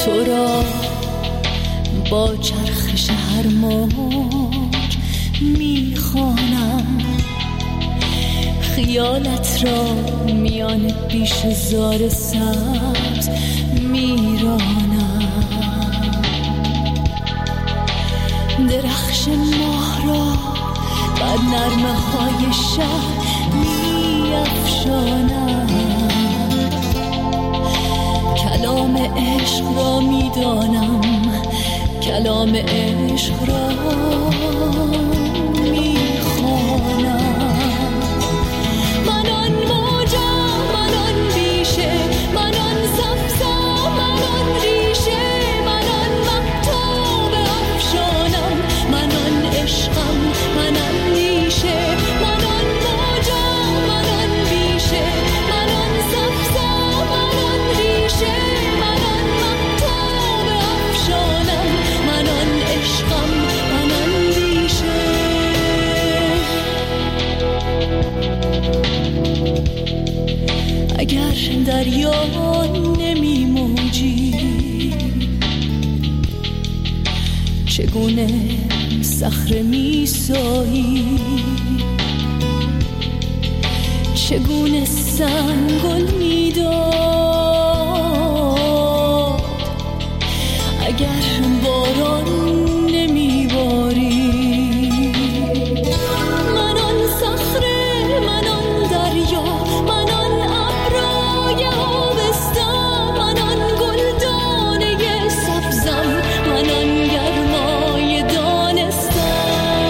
تو را با چرخش هر موج میخوانم، خیالت را میان بیش زار سبز میرانم، درخش ماه را بر نرمه های شب میافشانم، کلام عشق را میدانم، کلام عشق را میخوانم. من آن موجم، من آن بیشه، من آن سبزم، من آن ریشه، من آن مهتاب افشانم، من آن عشقم، من اندیشه، من آن موجم، من آن بیشه، من آن سبزم، من آن ریشه، من آن مهتاب افشانم، من آن عشقم، من اندیشه. اگر دریا نمی موجی، چگونه صخره می سایی، چگونه سنگل می داد، اگر باران نمی باری. من آن صخره، من آن دریا، من آن ابرای آبستم، من آن گلدانه سبزم، من آن گرمای دانستم.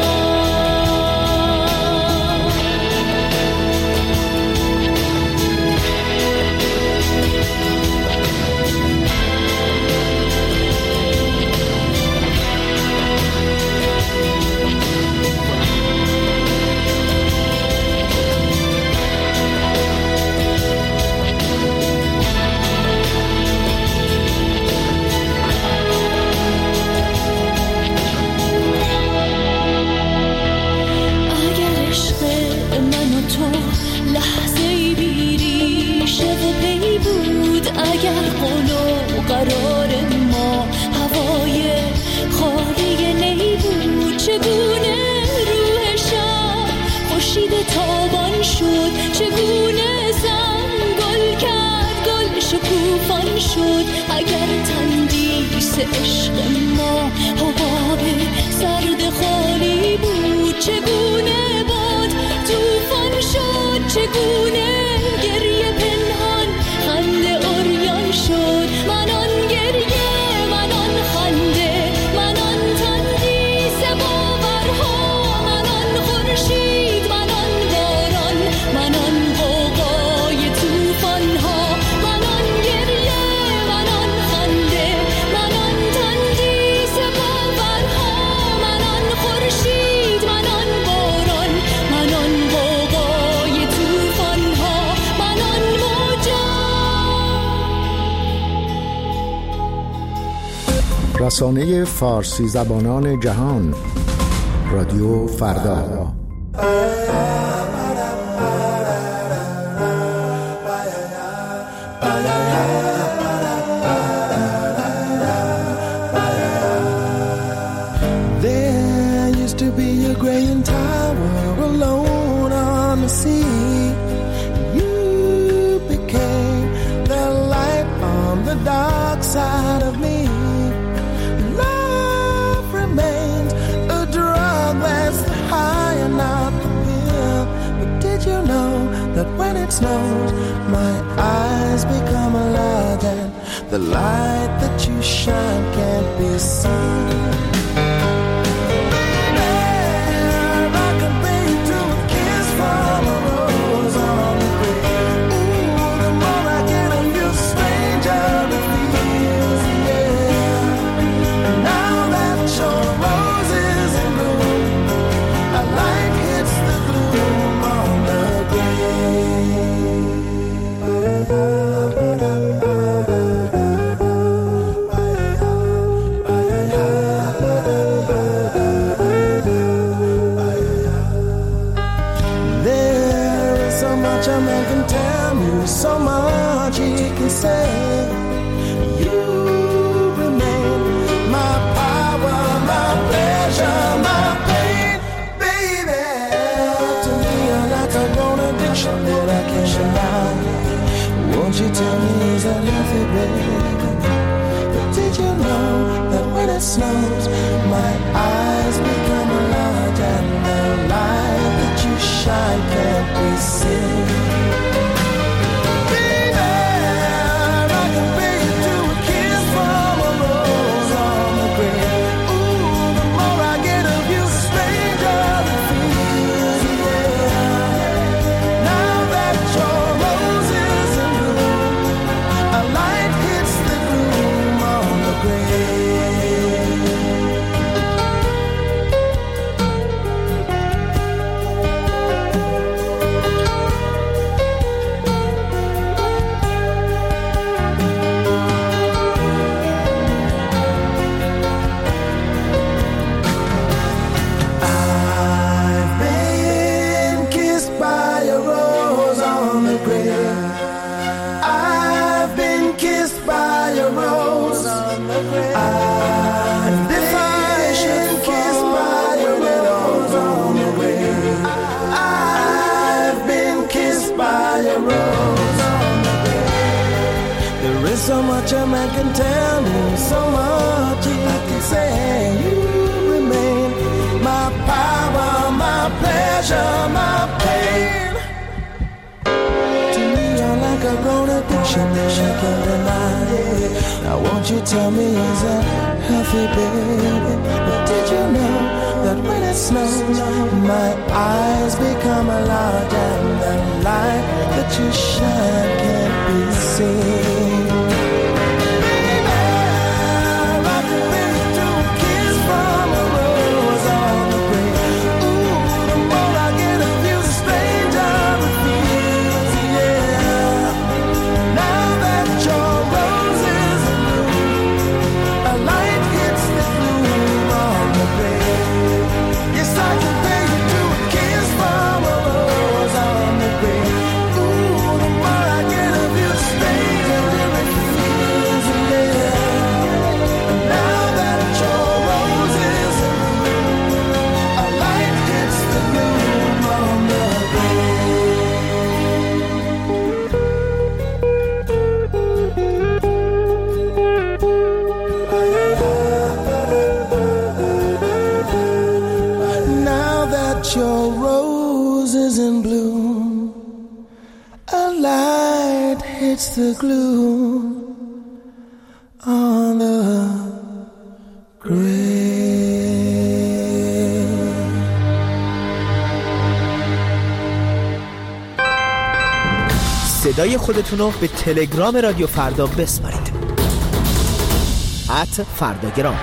قرار ما هوای خالی نی بود، چگونه روح شب خورشید تابان شد، چگونه زنگل کرد گل شکوفان شد. اگر تندیس عشق ما حباب سرد خالی بود، چگونه باد توفان شد، چگونه گریه پنهان خنده عریان شد. من آن گریه، من آن خنده، من آن تندیس باورها، من آن خورشید، من آن باران، من آن غوغای توفانها. من آن گریه، من آن خنده، من آن تندیس باورها، من آن خورشید، من آن باران، من آن غوغای توفانها، من آن موجم. رسانه فارسی زبانان جهان، رادیو فردا. There used to be a Graying Tower alone on the sea. You became the light on the dark side of me. Love remains a drug that's high and not the pill. But did you know that when it snows, my eyes become alive and the light that you shine can't be seen? it snows, my eyes become large and the light that you shine can't be seen. Baby, I can pay you to a kiss from a rose on the grave. Ooh, the more I get of you, the stranger it feels, yeah. Now that your rose is in bloom, a light hits the gloom on the grave. So much a man can tell me, so much he can say. You remain my power, my pleasure, my pain. To me, you're like a grown addiction that I can't deny. Now won't you tell me, is that healthy, baby? But did you know that when it snows, my eyes become large and the light that you shine can't be seen? Your rose is in bloom, a light hits the gloom on the grave. صدای خودتون رو به تلگرام رادیو فردا بسپارید. @فرداگرام.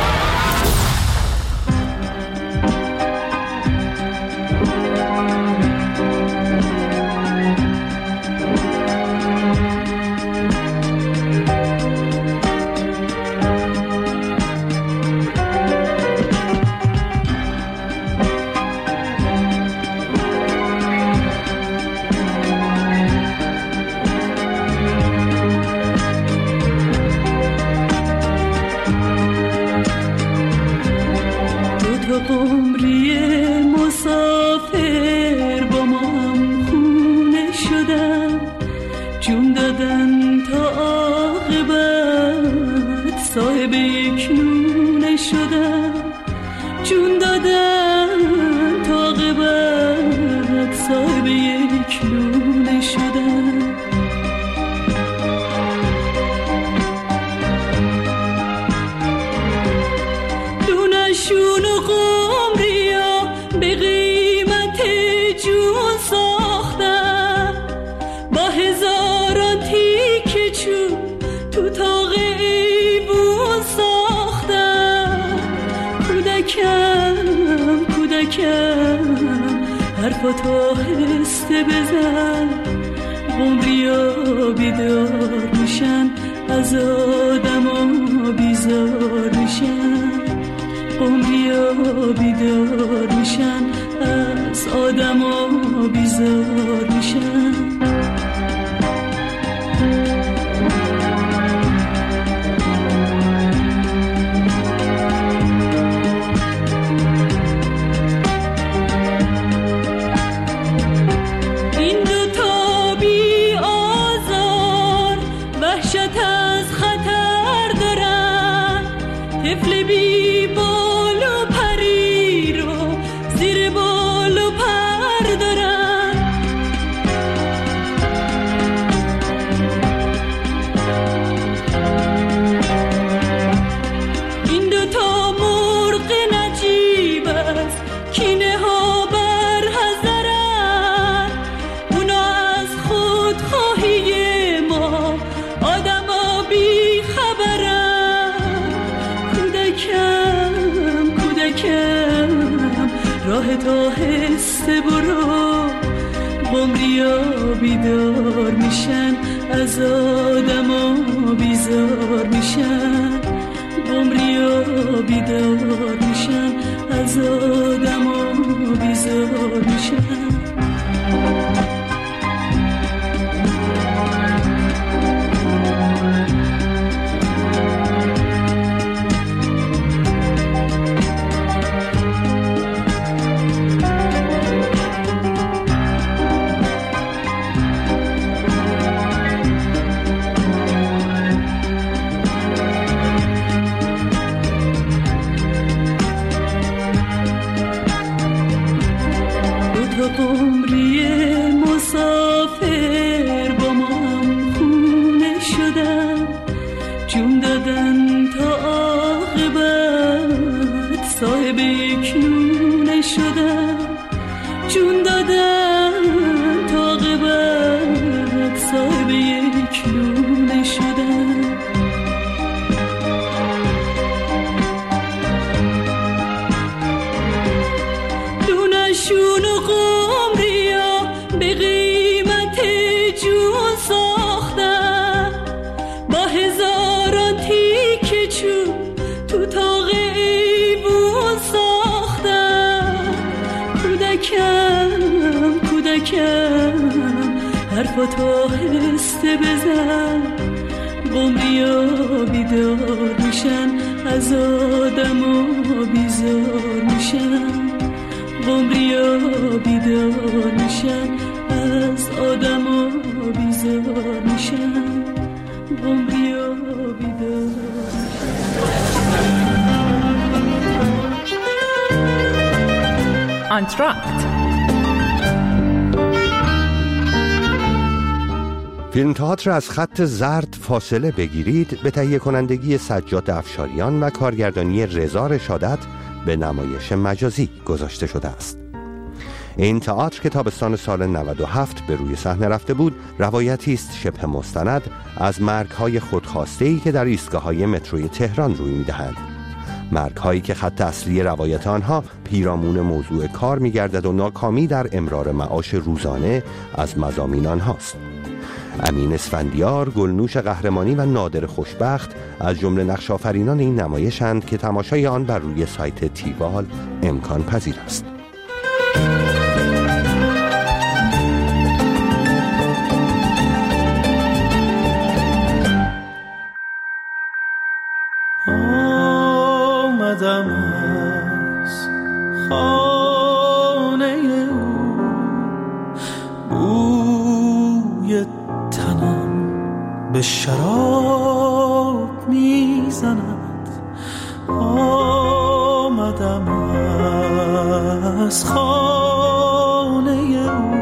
حرفاتو آهسته بزن، قمریا بیدار میشن، از آدما بیزار میشن. قمریا بیدار میشن، از آدما بیزار میشن. طفل کودکم راه تا هسته برو عمریا بیدار میشن از آدم و بیزار میشن عمریا بیدار میشن از آدم و بیزار میشن عمری مسافر با من خونه شدم جون دادن تا عاقبت صاحب یک نونه شدم جون دادن تا عاقبت صاحب یک نونه شدم دونشون و قمریا به قیمت جون ساختن با هزاران تیکه چوب تو تاق ایوون ساختن کودکم حرفاتو آهسته بزن قمریا بیدار میشن از آدم و بیزار میشن قمریا بیدار میشن از آدم و بیزار میشن قمریا بیدار آنتراکت فیلم تئاتر از خط زرد فاصله بگیرید به تهیه کنندگی سجاد افشاریان و کارگردانی رضا رشادت به نمایش مجازی گذاشته شده است. این تئاتر که تابستان سال 97 به روی صحنه رفته بود، روایتی است شبه مستند از مرگ‌های خودخواسته‌ای که در ایستگاه‌های متروی تهران روی می‌دهند. مرگ‌هایی که خط اصلی روایت آنها پیرامون موضوع کار می‌گردد و ناکامی در امرار معاش روزانه از مضامین آنهاست. امین اسفندیار، گلنوش قهرمانی و نادر خوشبخت از جمله نقش آفرینان این نمایشند که تماشای آن بر روی سایت تیوال امکان پذیر است. آمدم از خانه بوی تنم به شراب میزند آمدم از خانه او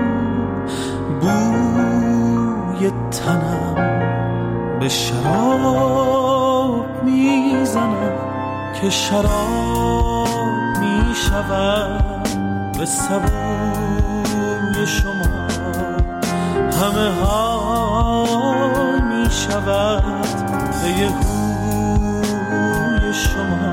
بوی تنم به شراب میزند که شراب میشود به سبوی شما همه حال میشود به یه هوی شما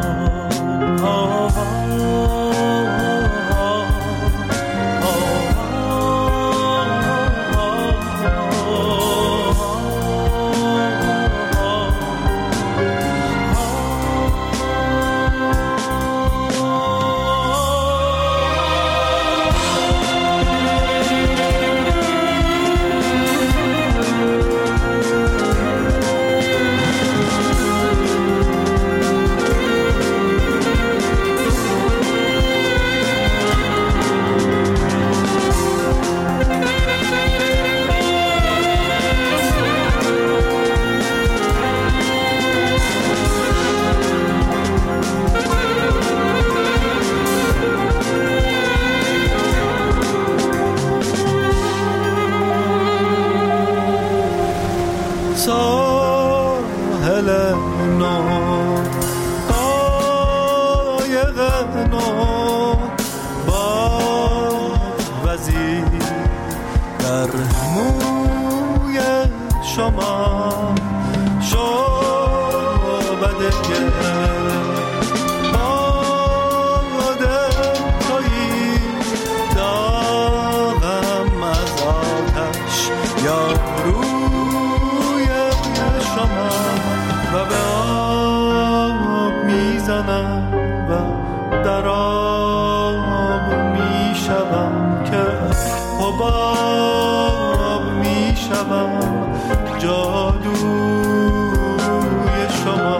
ساحل نو قایق نو باد وزیر در موی شما شعبده میزنم و در آب میشوم که حباب میشوم جادوی شما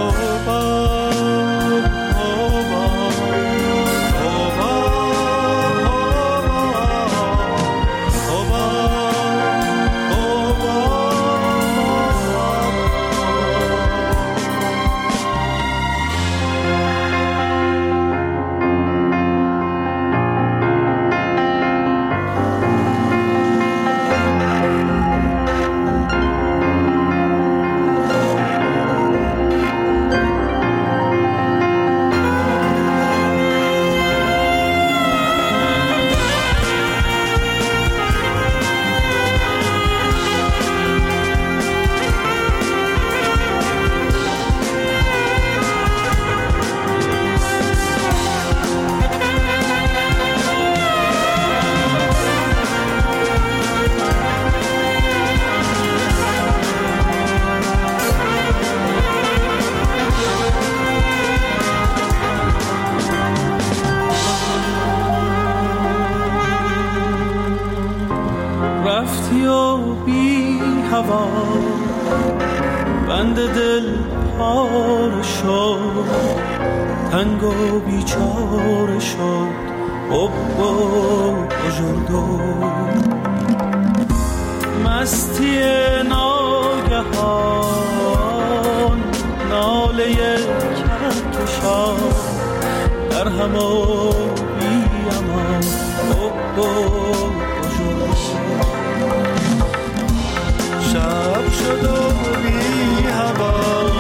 رفتی و بی هوا بند دل پاره شد تنگ و بیچاره شد حب و بجردو مستی ناگهان ناله کهکشان در هم و بی امان حب و شب شد و بی هوا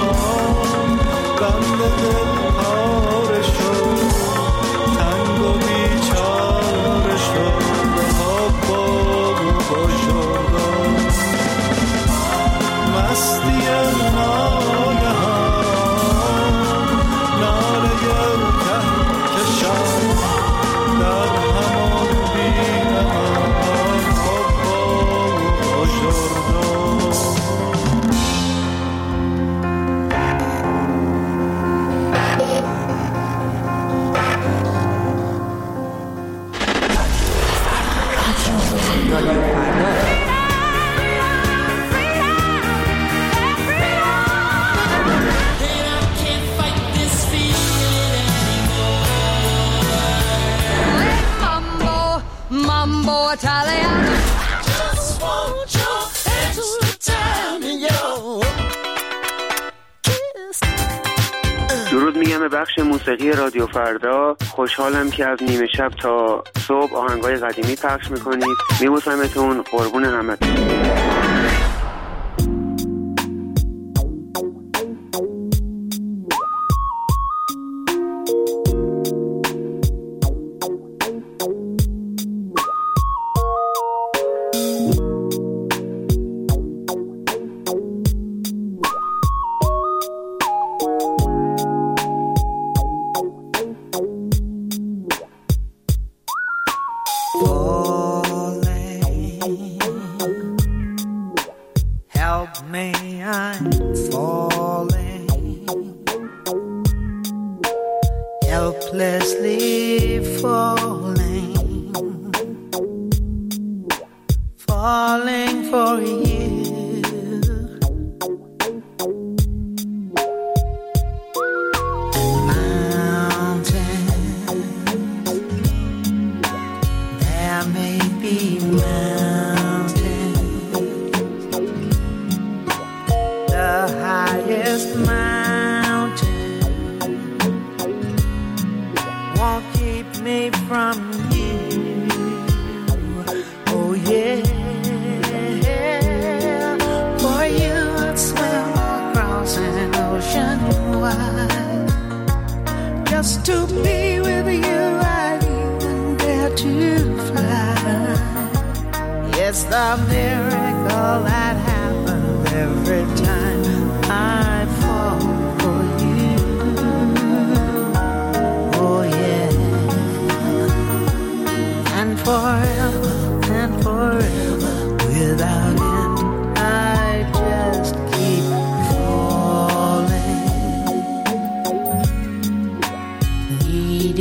بند دل پاره شد تنگ و بیچاره شد حب و بجردان مستی ناگهان ناله کهکشان در همان بی امان حب و بجردان Mambo Italiano. Just want your hands to tell me your kiss. درود میگم به بخش موسیقی رادیو فردا. خوشحالم که از نیمه شب تا صبح آهنگای قدیمی پخش میکنید. میبوسمتون، قربون همتون.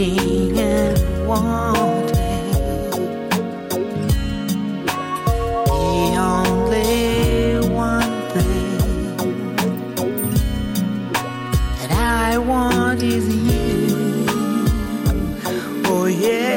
needing and wanting. The only one thing that I want is you. Oh yeah.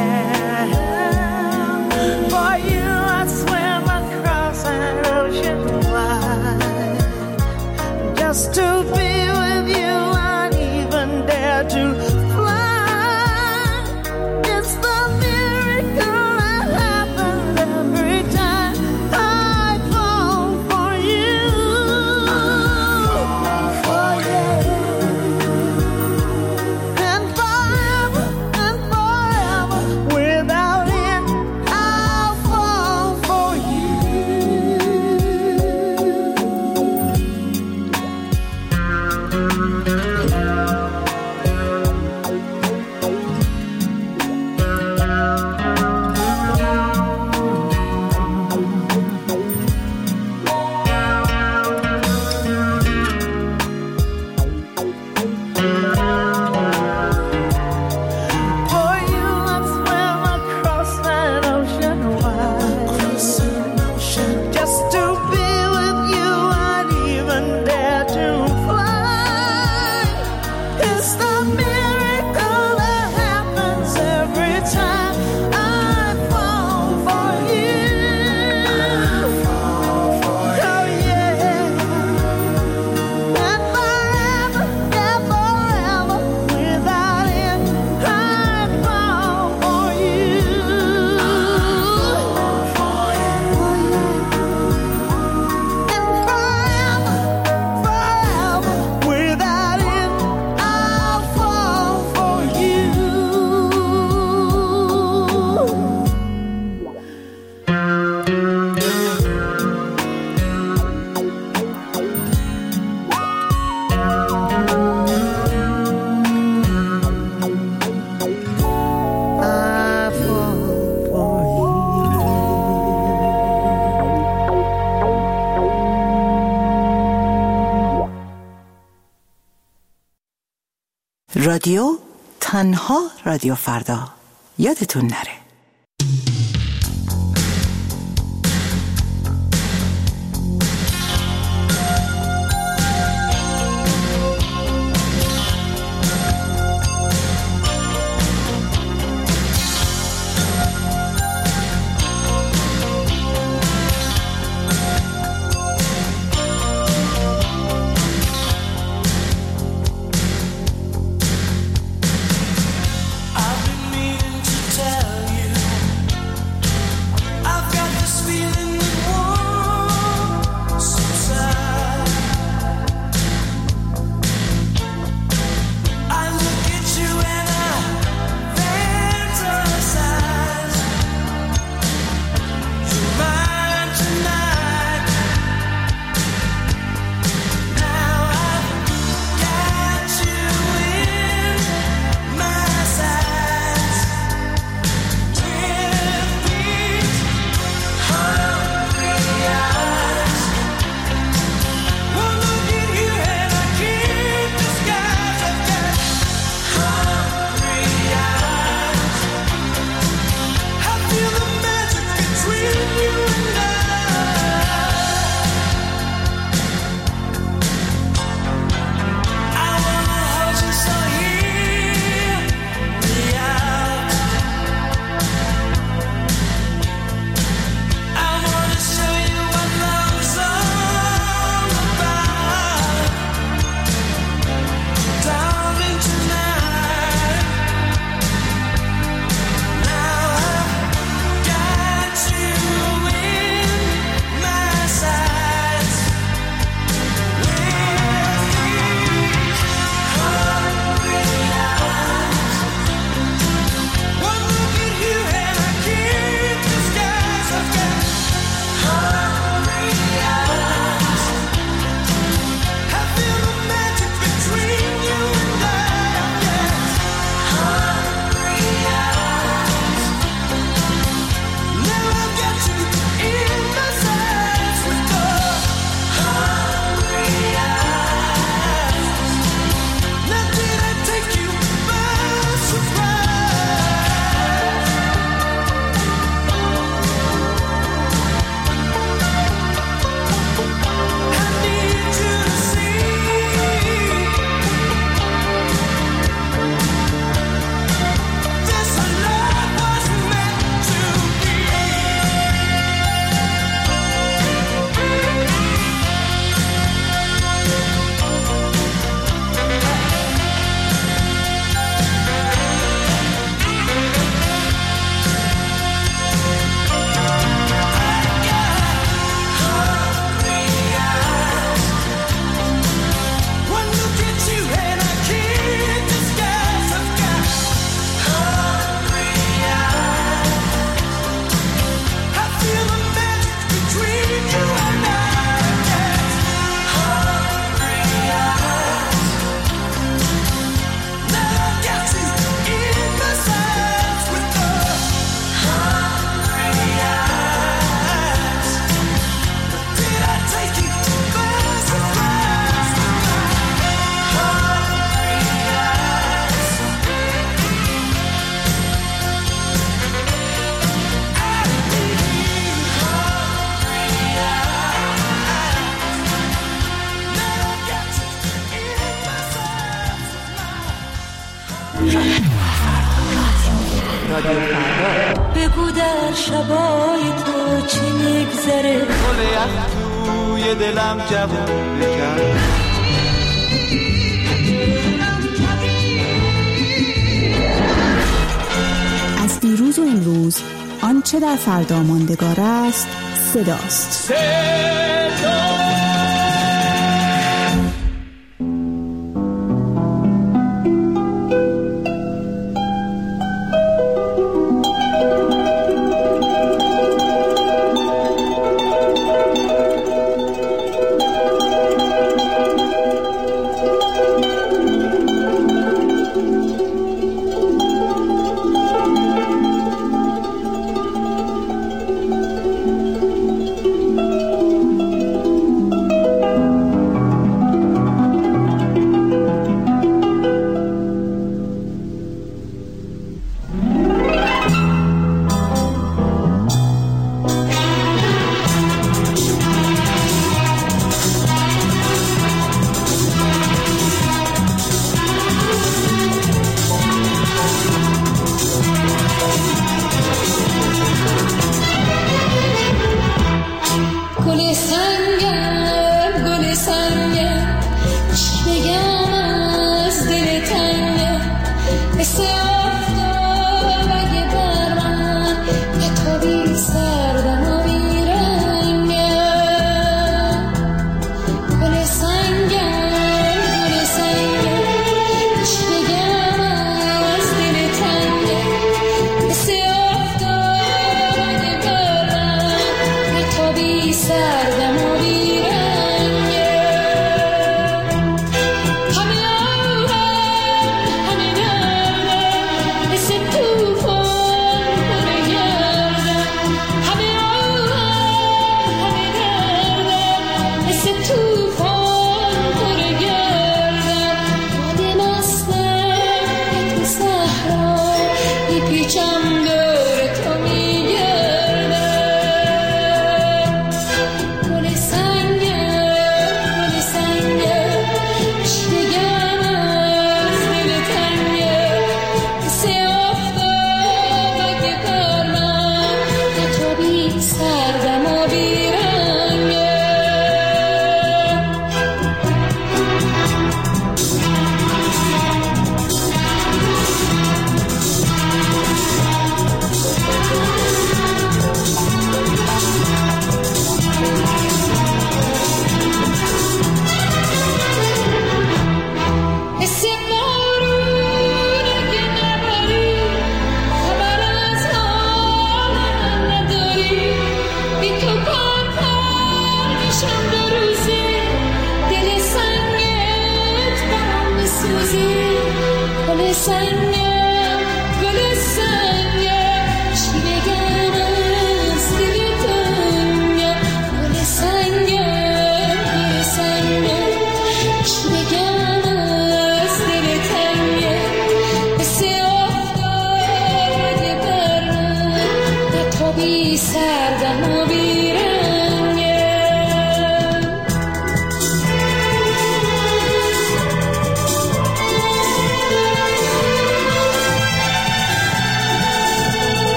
For you I swim across an ocean wide, just to be with you. I'd even dare to fly. It's the miracle that happens every time I fall for you. Oh yeah. And forever without it, I'll fall for you. For you I'd swim across that ocean wide, just to be with you. I'd even dare to fly. It's the miracle that happens every time I fall for you. Oh yeah. And forever without it, I'd fall for you. And forever without it, I'll fall for you. I fall for you. رادیو تنها رادیو فردا، یادتون نره. I've been meaning to tell you. رادیو فردا. بگو در شبای تو چی میگذره، گل یخ توی دلم جوون کرد. از دیروز و امروز آنچه در فردا ماندگار است صداست.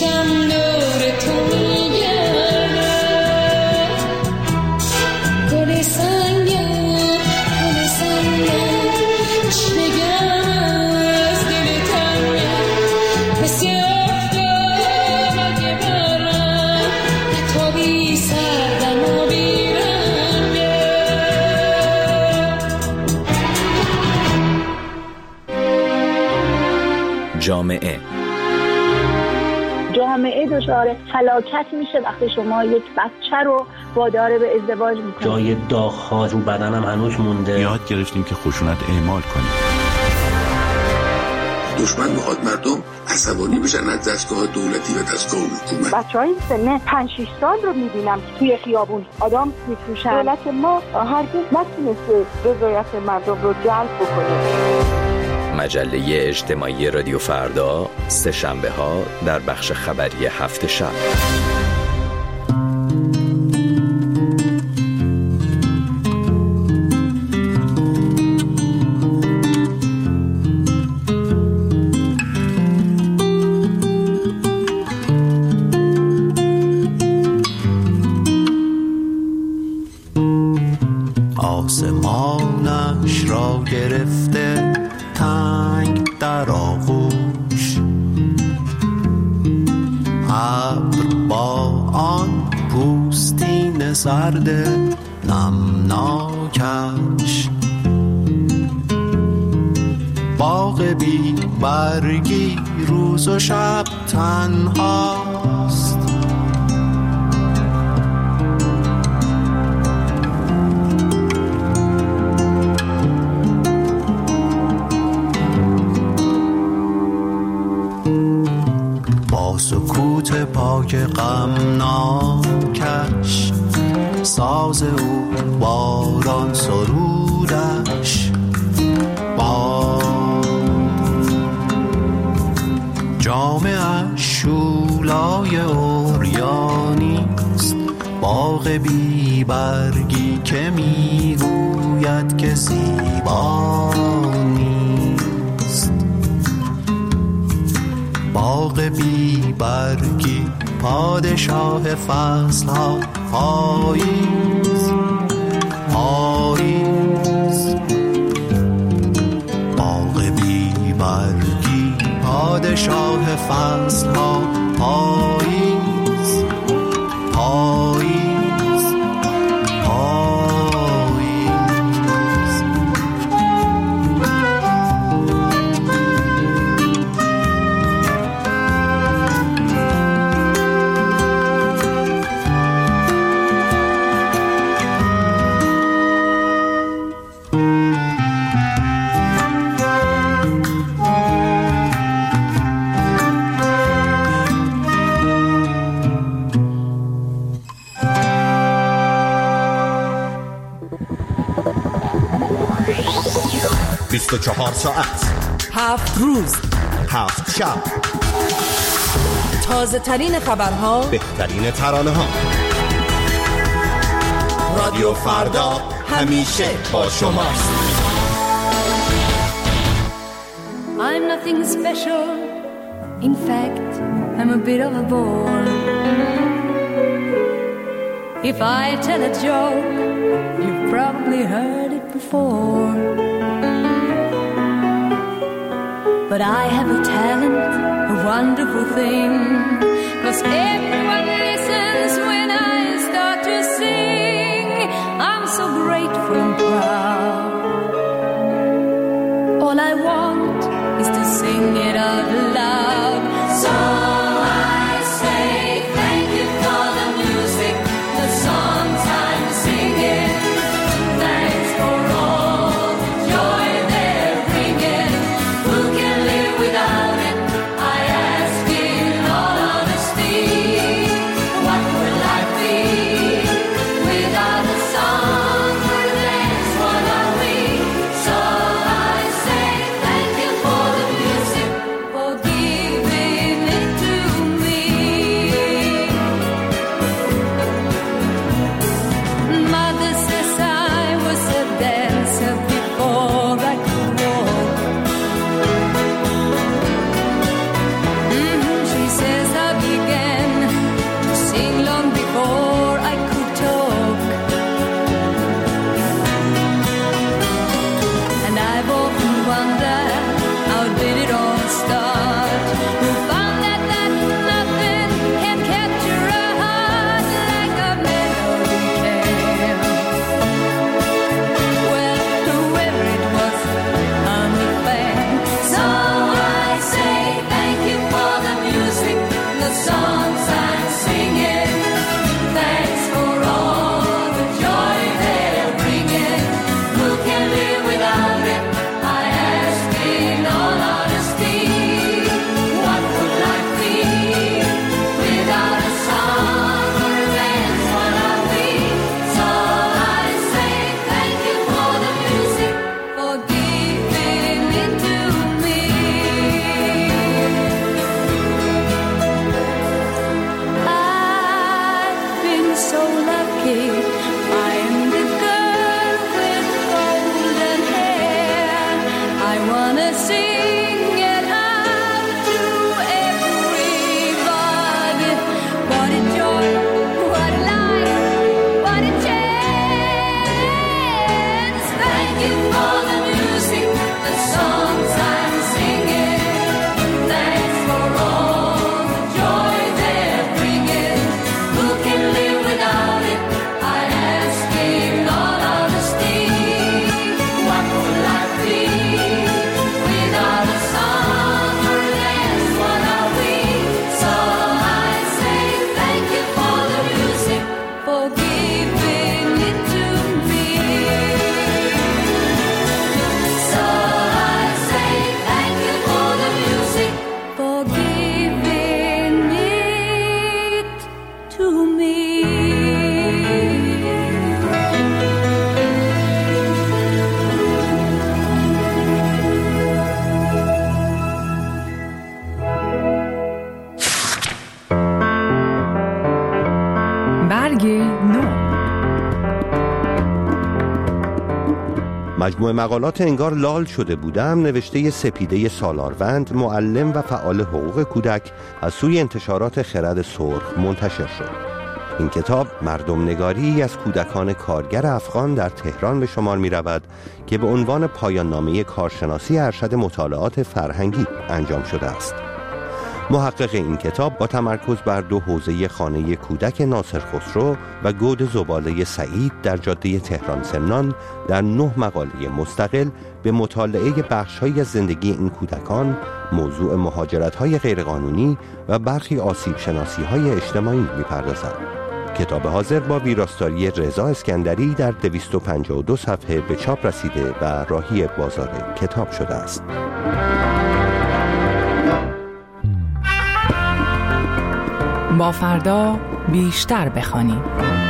چشم دور تو میگردم گل سنگم چی بگم از دل تنگم مثل آفتاب اگه برم نتابی سردم و بیرنگم. جامعه دچار فلاکت میشه وقتی شما یک بچه رو وادار به ازدواج میکنید. جای داغ‌ها رو بدنم هنوز مونده. یاد گرفتیم که خشونت اعمال کنیم. دشمن میخواد مردم عصبانی بشن از دستگاه دولتی و دستگاه حکومت. بچهای سن 5-6 سال رو میبینم که توی خیابون آدم میفروشن. دولت ما هرگز نتونسته رضایت مردم رو جلب بکنه. مجله اجتماعی رادیو فردا، سه شنبه ها در بخش خبری هفت شب. آسمانش را گرفته تنگ در آغوش، ابر با آن پوستین سرد نمناکش، باغ بی برگی روز و شب تنهاست. سکوت پاک غمناکش، ساز او باران سرودش، جامعه شولای اوریانیست، باغ بی برگی که میگوید که زیبانیست، باغ بی برگی پادشاه فصل ها، پاییز پاییز، باغ بی برگی پادشاه فصل ها، پاییز پاییز پاییز. بیست و 24 ساعت 7 روز 7 شب، تازه ترین خبرها، بهترین ترانه ها. رادیو فردا همیشه با شماست. I'm nothing special. In fact, I'm a bit of a bore. If I tell a joke, you've probably heard it before. But I have a talent, a wonderful thing, 'cause everyone listens when I start to sing. I'm so grateful and proud. All I want is to sing it out loud. So I say thank you for the music, the songs I'm singing. Thanks for all the joy they're bringing. Who can live without it? I ask in all of singing. Thanks for all the joy they're bringing. Who can live without it? I ask in all honesty. What would life be without a song or a dance? What are we? So I say thank you for the music, for giving it to me. I've been so lucky. I am the girl with golden hair. I wanna sing it out to everybody. What a joy, what a life, what a chance. Thank you for the music, the songs I'm singing. Thanks for all the joy they're bringing. Who can live without it? I ask in all honesty. What would life be without a song or a dance? What are we? So I say thank you for the music, for giving it to me. So I say thank you for the music, for giving it to me. برگ نو. مجموعه مقالات انگار لال شده بودم نوشته سپیده سالاروند، معلم و فعال حقوق کودک، از سوی انتشارات خرد سرخ منتشر شد. این کتاب مردم نگاری از کودکان کارگر افغان در تهران به شمار می رود که به عنوان پایان نامه کارشناسی ارشد مطالعات فرهنگی انجام شده است. محقق این کتاب با تمرکز بر 2 حوزه خانه کودک ناصر خسرو و گود زباله سعید در جاده تهران سمنان در 9 مقاله مستقل به مطالعه بخش‌هایی از زندگی این کودکان، موضوع مهاجرت‌های غیرقانونی و برخی آسیب‌شناسی‌های اجتماعی می‌پردازد. کتاب حاضر با ویراستاری رضا اسکندری در 252 صفحه به چاپ رسیده و راهی بازار کتاب شده است. با فردا بیشتر بخوانیم.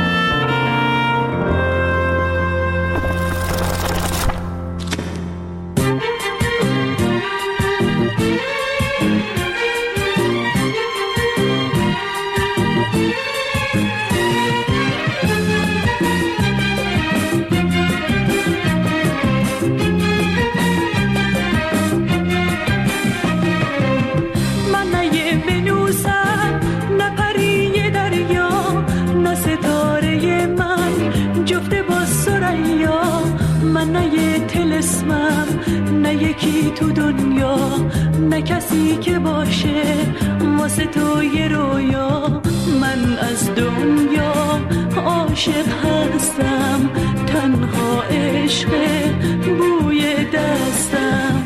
نه یکی تو دنیا، نه کسی که باشه واسه تو یه رویا. من از دنیا عاشق هستم، تنها عشق بوی دستم.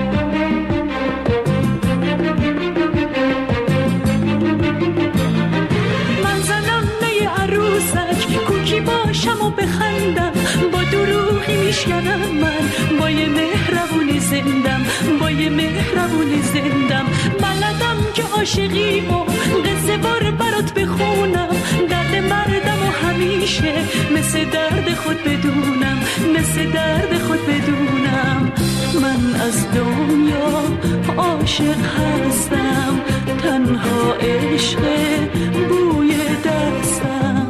من زنم نه عروسک، کوکی باشم و بخندم، با دروغی میشکنم من، با یه مهربونی زندم، با یه مهربونی زندم. بلدم که عاشقی و قصه بار برات بخونم، درد مردم و همیشه مثل درد خود بدونم، مثل درد خود بدونم. من از دنیا عاشق هستم، تنها عشق بوی دستم.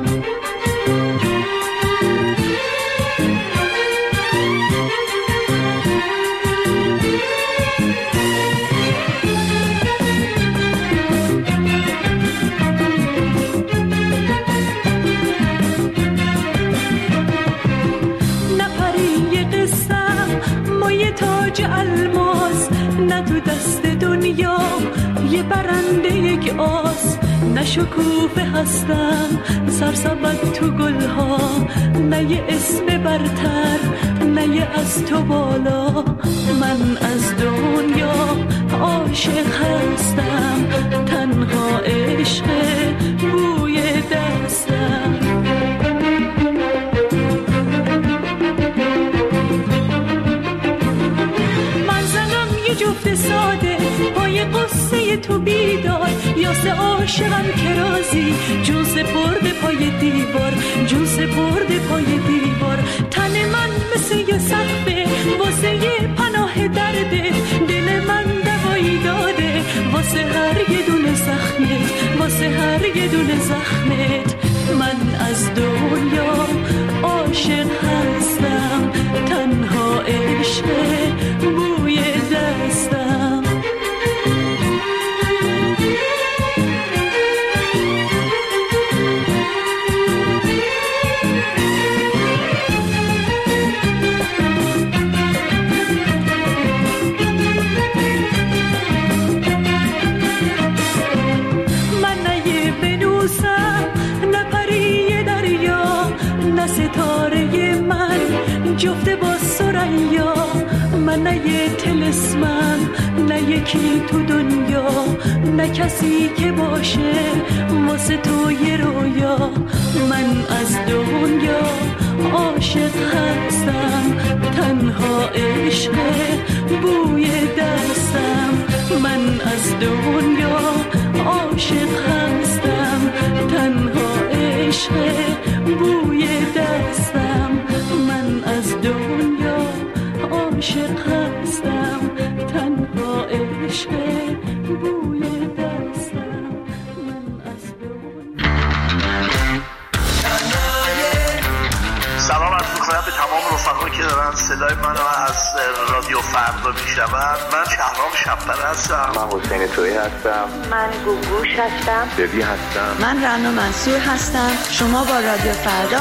تاج الماس نه تو دست دنیا، یه برنده یک آس، نه شکوفه هستم سرسبد تو گلها، نه یه اسم برتر، نه یه از تو بالا. من از دنیا عاشق هستم، تنها عشق واسه عاشقم که رازی، جون سپرده پای دیوار، جون سپرده پای دیوار. تن من مثل یه سقفه واسه یه پناه درده، دل من دوایی داده واسه هر یه دونه زخمت، واسه هر یه دونه زخمت. من از دنیا عاشق هستم، تنها عشق بوی دستم. جفته با سریا، من نه یه طلسمم، نه یکی تو دنیا، نه کسی که باشه واسه تو یه رویا. من از دنیا عاشق هستم، تنها عشق بوی دستم. من از دنیا عاشق هستم، تنها عشق بوی دستم. من از دنیا عاشق هستم، تنها عشق بوی دستم. من از سلام عرض می‌کنم به تمام رفقایی که دارن صدای منو از رادیو فردا میشنون. من شهرام شب‌پره هستم. من حسین تویی هستم. من گوگوش هستم. ببی هستم. من رنا منصور هستم. شما با رادیو فردا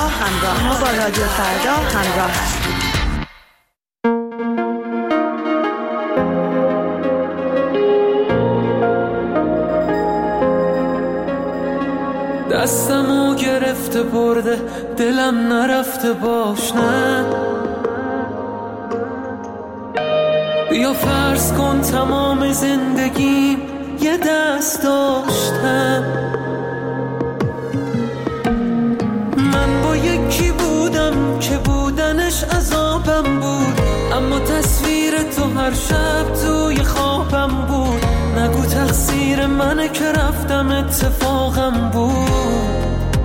همراه هستید. دستمو گرفته برده، دلم نرفته باش. نه بیا فرض کن تمام زندگیم یه دست داشتم. من با یکی بودم که بودنش عذابم بود، اما تصویر تو هر شب توی خوابم بود. نگو تقصیر منه که رفتم اتفاقم بود.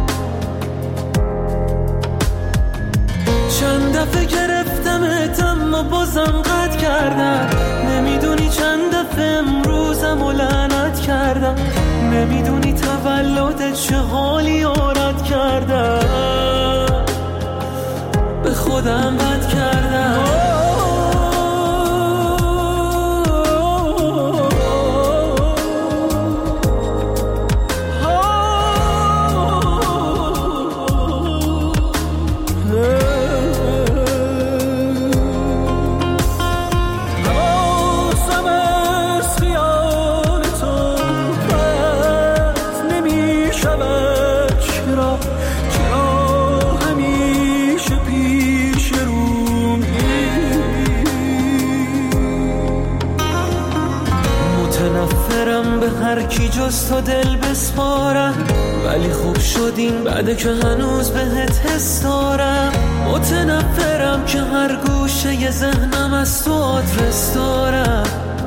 چند دفعه گرفتمت اما بازم قطع کردم. نمیدونی چند دفعه امروزم و لعنت کردم. نمیدونی تولدت چه حالی آرد کردم. به خودم بد کردم. هر کی جز تو دل بسپارم، ولی خوب شدین بعد که هنوز بهت حس دارم. متنفرم که هر گوشه ی ذهنم از تو آدرس دارم.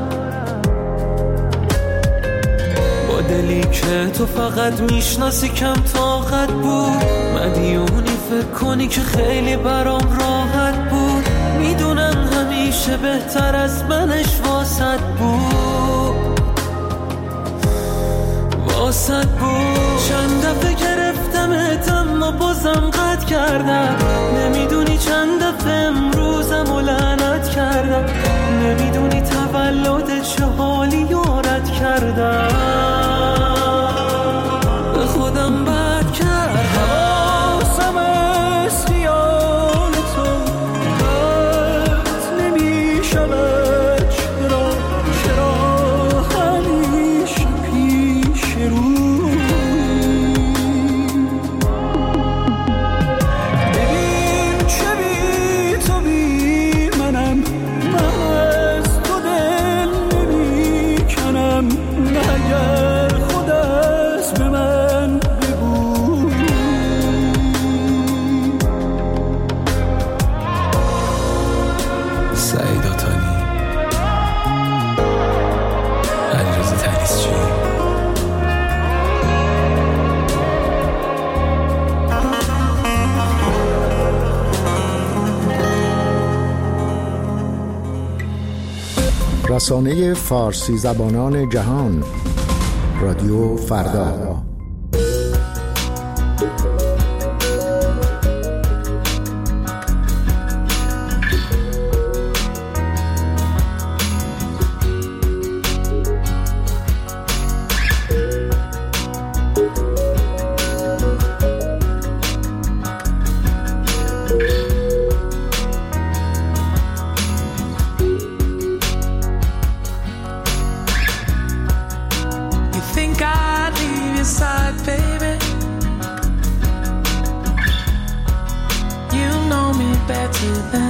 با دلی که تو فقط میشناسی کم طاقت بود. مدیونی فکر کنی که خیلی برام راحت بود. میدونم همیشه بهتر از منش واسط بود. چند دفعه گرفتمت اما بازم قطع کردم. نمیدونی چند دفعه امروزم و لعنت کردم. نمیدونی تولدت چه حالی یارت کردم. به خودم بد کردم. حواسم از خیال تو قطع نمیشود. چرا همیشه پیش رو. ببین چه بی تو بی منم. من از تو دل نمی کنم. رسانه فارسی زبانان جهان، رادیو فردا. better than